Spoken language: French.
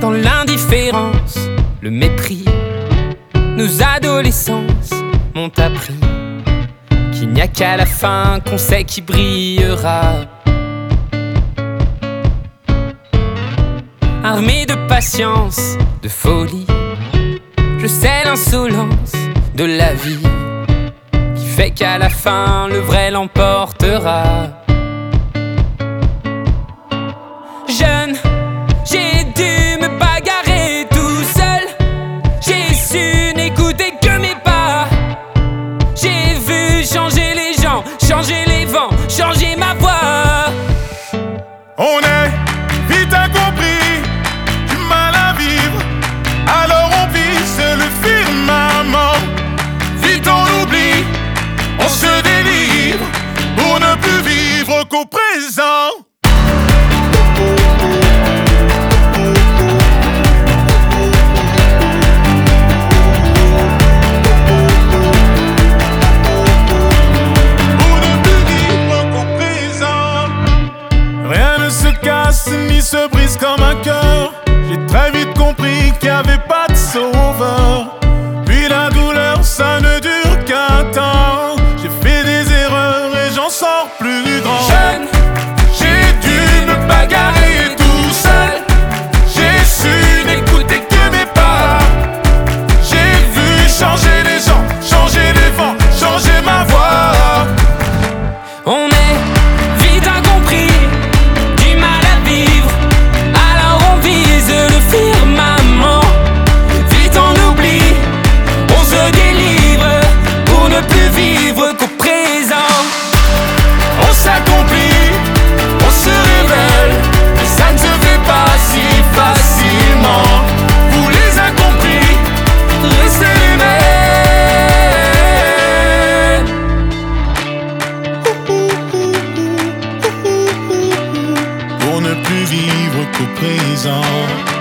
dans l'indifférence, le mépris. Nos adolescences m'ont appris qu'il n'y a qu'à la fin qu'on sait qui brillera. Armé de patience, de folie, je sais l'insolence de la vie qui fait qu'à la fin le vrai l'emportera. Jeune, j'ai dû me bagarrer tout seul. J'ai su n'écouter que mes pas. J'ai vu changer les gens, changer les vents, changer ma voix. On est vite incompris, du mal à vivre, alors on vise le firmament. Vite on oublie, on se délivre, pour ne plus vivre qu'au présent. Ni se brise comme un cœur. J'ai très vite compris qu'il n'y avait pas de sauveur. Puis la douleur, ça ne dure qu'un temps. J'ai fait des erreurs et j'en sors plus grand. Jeune, j'ai dû me bagarrer tout seul. J'ai su n'écouter que mes pas. J'ai vu changer les gens, changer les vents, changer ma voix. on est vite incompris, du mal à vivre, alors on vise le firmament. Vite on oublie, on se délivre, pour ne plus vivre qu'au présent. On s'accomplit, on se révèle, mais ça ne se fait pas si facilement. Vous les incompris, restez les mêmes. Pour ne plus vivre qu'au présent.